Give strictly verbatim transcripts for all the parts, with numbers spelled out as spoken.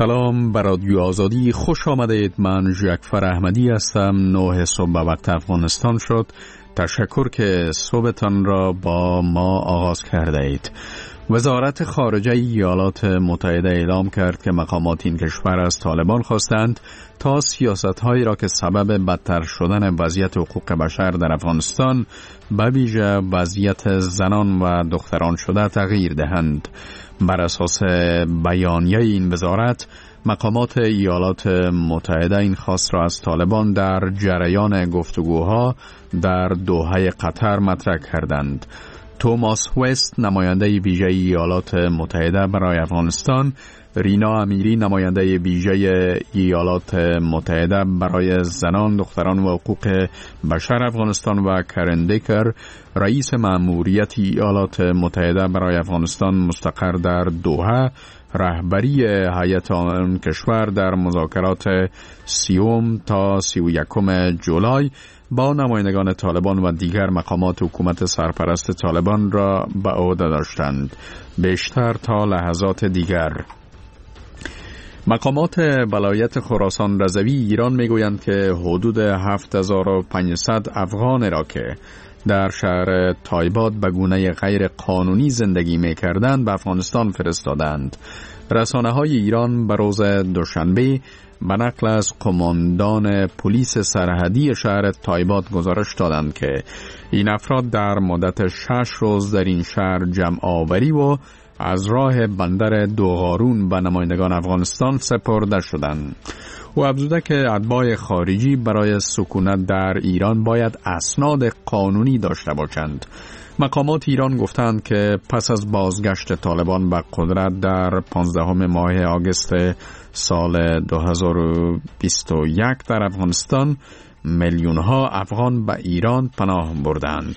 سلام بر رادیو آزادی، خوش آمدید. من جعفر احمدی هستم. نه صبح به وقت افغانستان شد. تشکر که صبحتان را با ما آغاز کرده اید. وزارت خارجه ایالات متحده اعلام کرد که مقامات این کشور از طالبان خواستند تا سیاست‌هایی را که سبب بدتر شدن وضعیت حقوق بشر در افغانستان به ویژه وضعیت زنان و دختران شده تغییر دهند. بر اساس بیانیه این وزارت، مقامات ایالات متحده این خواست را از طالبان در جریان گفتگوها در دوحه قطر مطرح کردند. توماس وست، نماینده ویژه ایالات متحده برای افغانستان، رینا امیری، نماینده ویژه ایالات متحده برای زنان، دختران و حقوق بشر افغانستان و کرن دیکر، رئیس مأموریت ایالات متحده برای افغانستان مستقر در دوحه، رهبری هیئت آن کشور در مذاکرات سیوم تا سی و یکم جولای با نمایندگان طالبان و دیگر مقامات حکومت سرپرست طالبان را به عهده داشتند. بیشتر تا لحظات دیگر. مقامات ولایت خراسان رضوی ایران میگویند که حدود هفت هزار و پانصد افغان را که در شهر تایباد به گونه غیر قانونی زندگی می‌کردند به افغانستان فرستادند. رسانه‌های ایران به روز دوشنبه به نقل از قماندان پلیس سرحدی شهر تایباد گزارش دادند که این افراد در مدت شش روز در این شهر جمع آوری و از راه بندر دوغارون به نمایندگان افغانستان سپرده شدند. او افزوده که اتباع خارجی برای سکونت در ایران باید اسناد قانونی داشته باشند. مقامات ایران گفتند که پس از بازگشت طالبان به قدرت در پانزدهم ماه آگوست سال دو هزار و بیست و یک در افغانستان میلیون‌ها افغان به ایران پناه بردند.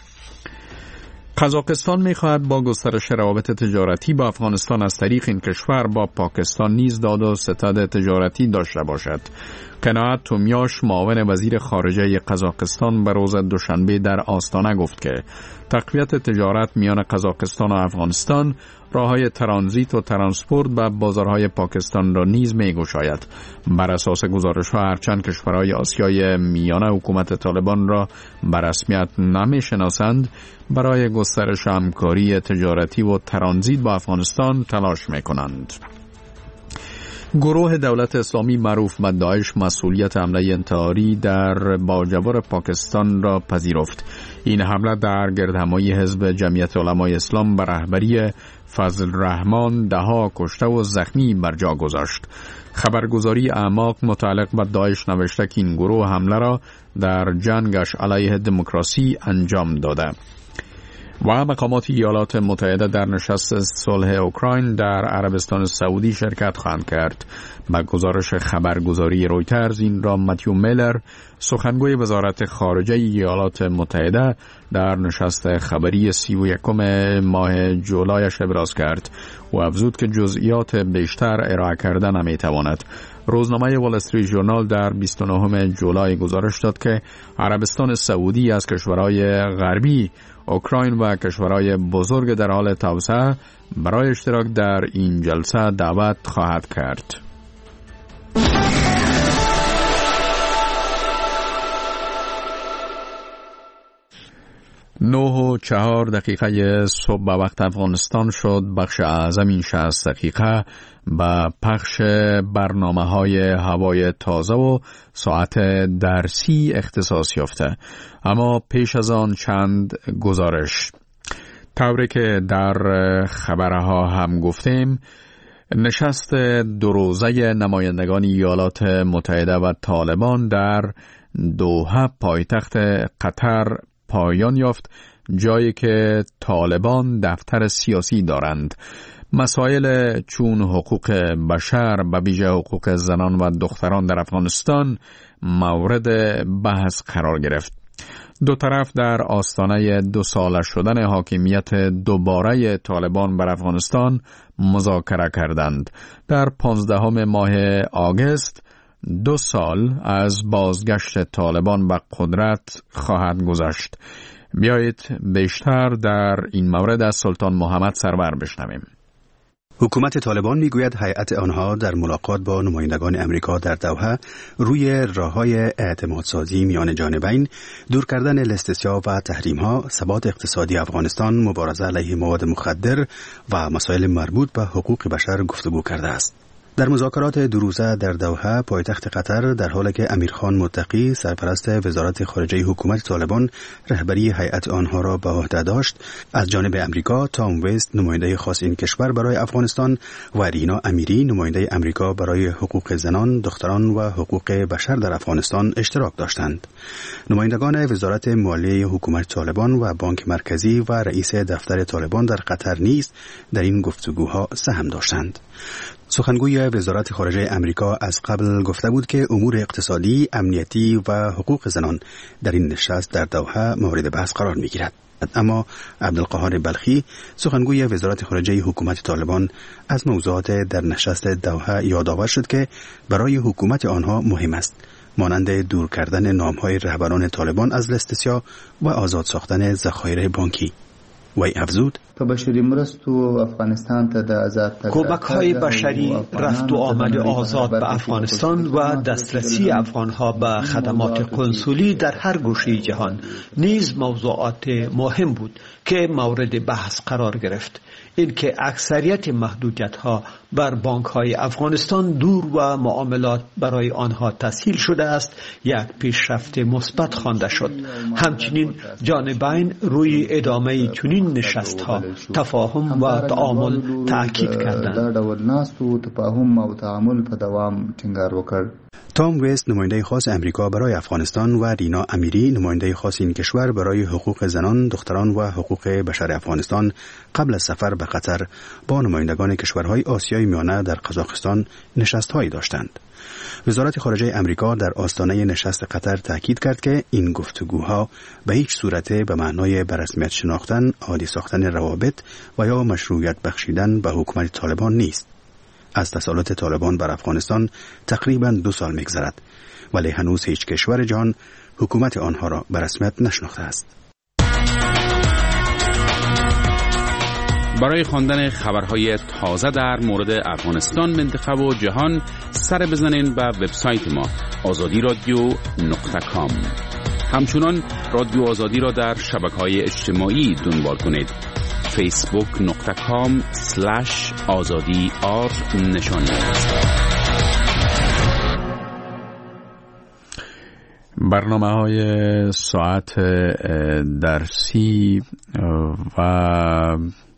قزاقستان می‌خواهد با گسترش روابط تجارتی با افغانستان از طریق این کشور با پاکستان نیز داد و ستد تجارتی داشته باشد. قناعت تومیاش، معاون وزیر خارجه قزاقستان، به روز دوشنبه در آستانه گفت که تقویت تجارت میان قزاقستان و افغانستان راه‌های ترانزیت و ترانسپورت به بازارهای پاکستان را نیز می‌گشاید. بر اساس گزارش‌ها هرچند کشورهای آسیای میانه حکومت طالبان را به رسمیت نمی‌شناسند، برای گسترش همکاری تجارتی و ترانزیت با افغانستان تلاش می‌کنند. گروه دولت اسلامی معروف به داعش مسئولیت حمله انتحاری در باجوار پاکستان را پذیرفت. این حمله در گردهمایی حزب جمعیت علمای اسلام به رهبری فضل رحمان دهها کشته و زخمی بر جا گذاشت. خبرگزاری اعماق متعلق به داعش نوشته که این گروه حمله را در جنگش علیه دموکراسی انجام داده. و مقامات ایالات متحده در نشست صلح اوکراین در عربستان سعودی شرکت خواهند کرد. با گزارش خبرگزاری رویترز این را متیو میلر، سخنگوی وزارت خارجه ایالات متحده، در نشست خبری سی و یکم ماه جولایش ابراز کرد و افزود که جزئیات بیشتر ارائه کرده نمیتواند. روزنامه وال استریت ژورنال در بیست و نهم جولای گزارش داد که عربستان سعودی از کشورهای غربی اوکراین و کشورهای بزرگ در حال توسعه برای اشتراک در این جلسه دعوت خواهد کرد. نه و چهار دقیقه صبح به وقت افغانستان شد. بخش اعظم این شصت دقیقه به پخش برنامه های هوای تازه و ساعت درسی اختصاص یافته. اما پیش از آن چند گزارش. طوری که در خبرها هم گفتیم، نشست دو روزه نمایندگان ایالات متحده و طالبان در دوحه پایتخت قطر پایان یافت، جایی که طالبان دفتر سیاسی دارند. مسائل چون حقوق بشر، به ویژه حقوق زنان و دختران در افغانستان مورد بحث قرار گرفت. دو طرف در آستانه دو ساله شدن حاکمیت دوباره طالبان بر افغانستان مذاکره کردند. در پانزدهم ماه آگوست دو سال از بازگشت طالبان به قدرت خواهد گذشت. بیایید بیشتر در این مورد از سلطان محمد سرور بشنویم. حکومت طالبان میگوید هیئت آنها در ملاقات با نمایندگان امریکا در دوحه روی راه‌های اعتمادسازی میان جانبین، دور کردن الاستثناء و تحریم‌ها، ثبات اقتصادی افغانستان، مبارزه علیه مواد مخدر و مسائل مربوط به حقوق بشر گفتگو کرده است. در مذاکرات دو روزه در دوحه پایتخت قطر، در حالی که امیرخان متقی سرپرست وزارت خارجه حکومت طالبان رهبری هیئت آنها را به عهده داشت، از جانب امریکا تام وست نماینده خاص این کشور برای افغانستان و رینا امیری نماینده امریکا برای حقوق زنان، دختران و حقوق بشر در افغانستان اشتراک داشتند. نمایندگان وزارت مالیه حکومت طالبان و بانک مرکزی و رئیس دفتر طالبان در قطر نیز در این گفتگوها سهم داشتند. سخنگوی وزارت خارجه امریکا از قبل گفته بود که امور اقتصادی، امنیتی و حقوق زنان در این نشست در دوحه مورد بحث قرار می گیرد. اما عبدالقاهر بلخی سخنگوی وزارت خارجه حکومت طالبان از موضوعات در نشست دوحه یادآور شد که برای حکومت آنها مهم است، مانند دور کردن نام‌های رهبران طالبان از الاستثناء و آزاد ساختن ذخایر بانکی. وی افزود: کمک های بشری، رفت و آمد آزاد به افغانستان و دسترسی افغانها به خدمات کنسولی در هر گوشه جهان نیز موضوعات مهم بود که مورد بحث قرار گرفت. اینکه اکثریت محدودیت‌ها بر بانک‌های افغانستان دور و معاملات برای آنها تسهیل شده است، یک پیشرفت مثبت خوانده شد. همچنین جانبین روی ادامه چنین نشست‌ها تفاهم و تعامل تأکید کردند. تام وست نماینده خاص امریکا برای افغانستان و رینا امیری نماینده خاص این کشور برای حقوق زنان، دختران و حقوق بشر افغانستان قبل از سفر به قطر با نمایندگان کشورهای آسیای میانه در قزاقستان نشست‌هایی داشتند. وزارت خارجه امریکا در آستانه نشست قطر تاکید کرد که این گفتگوها به هیچ صورت به معنای به رسمیت شناختن، عادی ساختن روابط و یا مشروعیت بخشیدن به حکومت طالبان نیست. از تسلط طالبان بر افغانستان تقریباً دو سال می‌گذرد، ولی هنوز هیچ کشور جهان حکومت آنها را به رسمیت نشناخته است. برای خواندن خبرهای تازه در مورد افغانستان، منطقه و جهان سر بزنین به وبسایت ما آزادی رادیو نقطه کام. همچنان رادیو آزادی را در شبکه‌های اجتماعی دنبال کنید. فیسبوک نقطه کام سلش آزادی آر نشانی برنامه های ساعت درسی و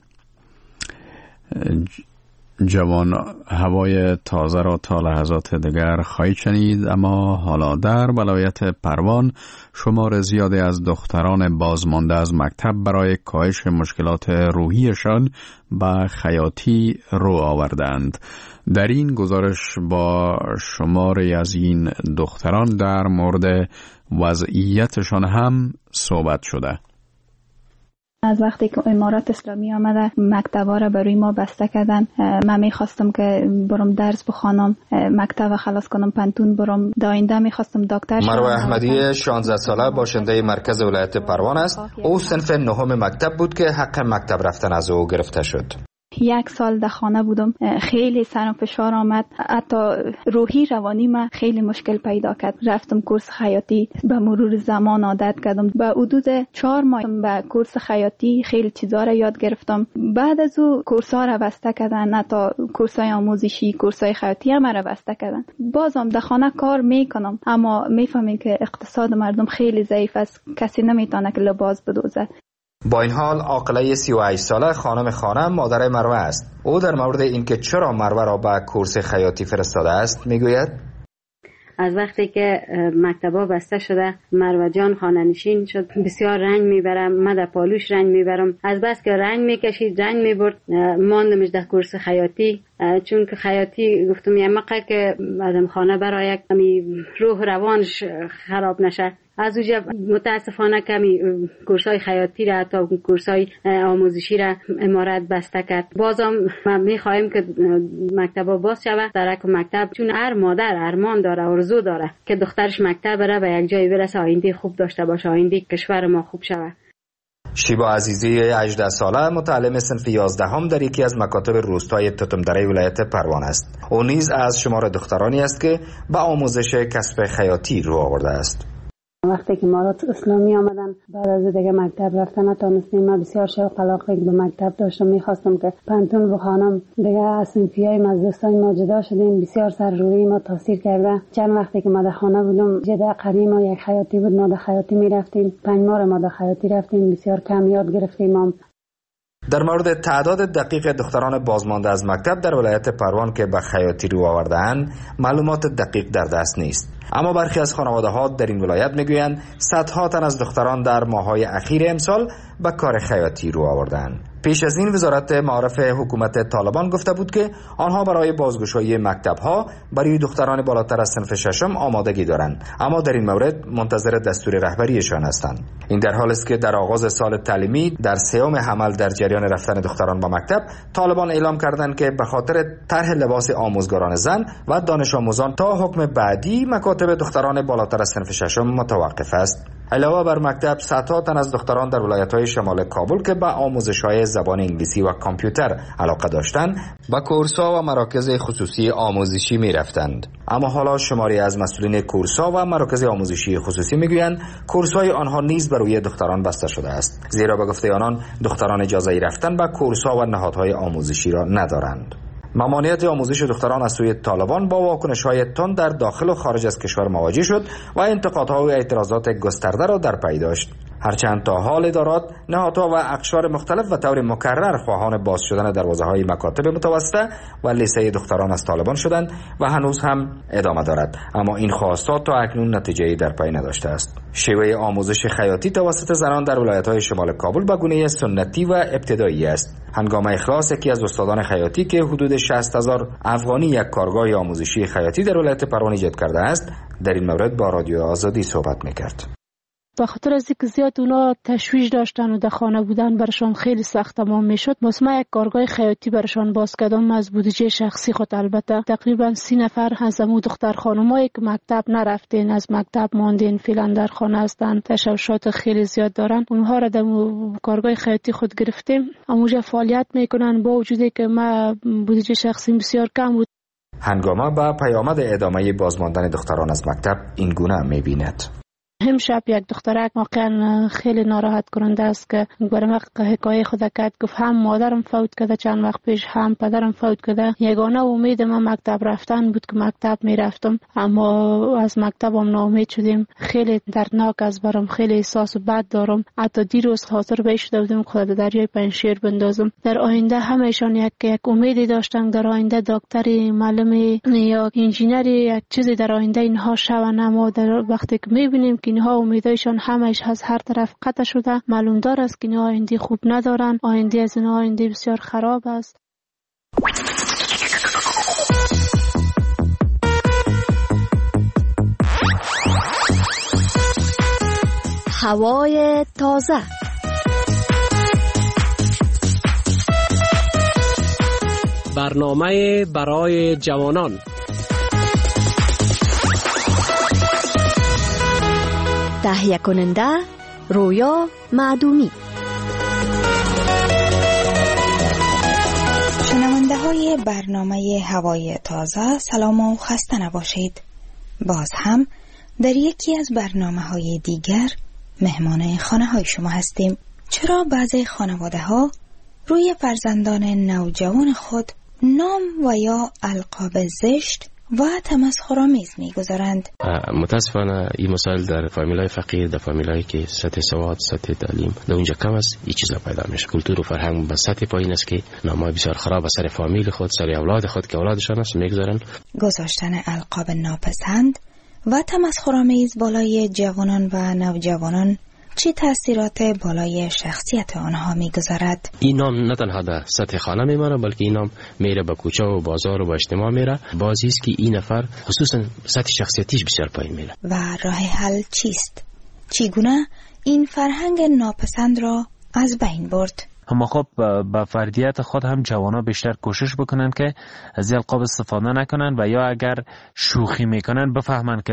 جوان هوای تازه را تا لحظات دیگر خواهید شنید. اما حالا در ولایت پروان شمار زیادی از دختران بازمانده از مکتب برای کاهش مشکلات روحیشان به خیاطی رو آوردند. در این گزارش با شماری از این دختران در مورد وضعیتشان هم صحبت شده. از وقتی که امارات اسلامی آمده مکتبا را برای ما بسته کردن، من میخواستم که برم درس بخوانم، مکتب خلاص کنم، پنتون برم، داینده میخواستم دکتر شم. مروه احمدی شانزده ساله باشنده مرکز ولایت پروان است. او صنف نهم مکتب بود که حق مکتب رفتن از او گرفته شد. یک سال در خانه بودم، خیلی سر و فشار آمد، حتی روحی روانی ما خیلی مشکل پیدا کرد. رفتم کورس خیاطی، به مرور زمان عادت کردم. به حدود چهار ماه به کورس خیاطی خیلی چیزا را یاد گرفتم. بعد از او کورس ها را بسته کردن، حتی کورس های آموزشی، کورس های خیاطی هم را بسته کردن. بازم در خانه کار میکنم، اما میفهمم که اقتصاد مردم خیلی ضعیف است، کسی نمیتونه که لباس بدوزه. با این حال عاقله سی و هشت ساله خانم خانم مادر مروه است. او در مورد اینکه چرا مروه را به کورس خیاطی فرستاده است میگوید: از وقتی که مکتبا بسته شده مروه جان خانه نشین شد، بسیار رنج میبرم، من در پالوش رنج میبرم. از بس که رنج میکشید رنج میبرد، ماندمش در کورس خیاطی. چون که خیاطی گفتم یه مقه که آدم خانه برای کمی روح روانش خراب نشه. از اونجا متاسفانه کمی کورسای خیاطی را تا کورسای آموزشی را امارات بسته کرد. بازم ما میخواهیم که مکتبا باز شود. درک مکتب، چون هر مادر ارمان داره، آرزو داره که دخترش مکتب بره و یک جای برسه، آینده خوب داشته باشه، آینده کشور ما خوب شود. شیبا عزیزی هجده ساله متعلم صنف یازدهم در یکی از مکاتب روستای تتمدره ولایت پروان است. او نیز از شمار دخترانی است که به آموزش کسب خیاطی رو آورده است. وقتی که امارات اسلامی آمدن بعد از دیگه مکتب رفتن نتونستیم. من بسیار شوق علاقه به مکتب داشتم، میخواستم که پنتون بخوانم. دیگه از صنفیای مزدستان ما جدا شدیم، بسیار سر روی ما تاثیر کرده. چند وقتی که ما در خانه بودم جدا قدیم ما یک خیاطی بود، ما در خیاطی میرفتیم. پنج ماه ما در خیاطی رفتیم، بسیار کم یاد گرفتیم. در مورد تعداد دقیق دختران بازمانده از مکتب در ولایت پروان که به خیاطی رو آورده‌اند معلومات دقیق در دست نیست، اما برخی از خانواده‌ها در این ولایت میگویند صدها تن از دختران در ماه‌های اخیر امسال به کار خیاطی رو آورده‌اند. پیش از این وزارت معارف حکومت طالبان گفته بود که آنها برای بازگشایی مکتب‌ها برای دختران بالاتر از صنف ششم آمادگی دارند، اما در این مورد منتظر دستور رهبریشان هستند. این در حالی است که در آغاز سال تعلیمی در سیوم حمل در جریان رفتن دختران به مکتب، طالبان اعلام کردند که به خاطر طرح لباس آموزگاران زن و دانش آموزان تا حکم بعدی مکاتب دختران بالاتر از صنف ششم متوقف است. علاوه بر مکتب، صدها تن از دختران در ولایت‌های شمال کابل که به آموزش‌های زبان انگلیسی و کامپیوتر علاقه داشتند، به کورس‌ها و مراکز خصوصی آموزشی می‌رفتند. اما حالا شماری از مسئولین کورس‌ها و مراکز آموزشی خصوصی می‌گویند کورس‌های آنها نیز بر روی دختران بسته شده است، زیرا به گفته آنان دختران اجازه رفتن به کورس‌ها و نهادهای آموزشی را ندارند. ممانعت آموزش دختران از سوی طالبان با واکنش‌های تند در داخل و خارج از کشور مواجه شد و انتقادها و اعتراضات گسترده را در پی داشت. هرچند تا حال ادارات، نهادها و اقشار مختلف و طور مکرر خواهان باز شدن دروازه‌های مکاتب متوسطه و لیسه دختران از طالبان شدند و هنوز هم ادامه دارد، اما این خواستات تا اکنون نتیجه‌ای در پی نداشته است. شیوه آموزش خیاطی توسط زنان در ولایت‌های شمال کابل به گونه سنتی و ابتدایی است. هنگام اخلاص یکی از استادان خیاطی که حدود شصت هزار افغانی یک کارگاه آموزشی خیاطی در ولایت پروان ایجاد کرده است، در این مورد با رادیو آزادی صحبت می‌کرد. به خاطر از اینکه زیاد اونا تشویش داشتن و در خانه بودن برشان خیلی سخت تمام میشد، واسه یک کارگاه خیاطی برشان باز کردم از بودجه شخصی خود. البته تقریبا سی نفر از امو دختر خانمایی که مکتب نرفتین، از مکتب ماندین، فعلا در خانه هستن، تشوشات خیلی زیاد دارن، اونها را در کارگاه خیاطی خود گرفتیم. اموجا فعالیت میکنن با وجودی که ما بودجه شخصی بسیار کم بود. هنگامه با پیامد ادامه بازماندن دختران از مکتب این گونه میبیند. همشب یک دخترک واقعا خیلی ناراحت کننده است که برام حکایه خود کرد، گفت هم مادرم فوت کرده چند وقت پیش، هم پدرم فوت کرده. یگانه امید من مکتب رفتن بود که مکتب میرفتم، اما از مکتبم ناامید شدیم. خیلی دردناک از برام، خیلی احساس بد دارم. حتی دیروز خاطر به شده بودم خود دریای پنشیر بندازم. در آینده همهشان یک یک امیدی داشتن، در آینده دکتری، معلمی یا انجینری، یک چیزی در آینده اینها شون. اما در وقتی که میبینیم که اینها امیدایشان همش از هر طرف قطع شده، معلوم دار است که اینها آینده خوب ندارن. آینده از اینها آینده بسیار خراب است. هوای تازه. برنامه برای جوانان. تهیه کننده رویا معدومی. شنونده های برنامه هوای تازه، سلام و خسته نباشید. باز هم در یکی از برنامه های دیگر مهمان خانه های شما هستیم. چرا بعضی خانواده ها روی فرزندان نوجوان خود نام و یا القاب زشت و تمسخرآمیز می‌گذارند؟ متاسفانه این مسائل در فامیلای فقیر، در فامیلایی که سطح سواد، سطح تعلیم در اونجا کم است، این چیزا پیدا میشه. کلتور و فرهنگ به سطح پایین است که نامای بسیار خراب سر فامیل خود، سر اولاد خود که اولادشان است می‌گذارن. گذاشتن القاب ناپسند و تمسخرآمیز بالای جوانان و نوجوانان چه تأثیرات بالای شخصیت آنها میگذارد؟ این نام نه تنها در سطح خانه میمانه، بلکه این نام میره به کوچه و بازار و به اجتماع میره. بازی است که این نفر خصوصا سطح شخصیتیش بسیار پایین میره. و راه حل چیست؟ چگونه این فرهنگ ناپسند را از بین برد؟ اما خب با فردیت خود هم جوانا بیشتر کوشش بکنن که از القاب استفاده نکنن و یا اگر شوخی میکنن بفهمن که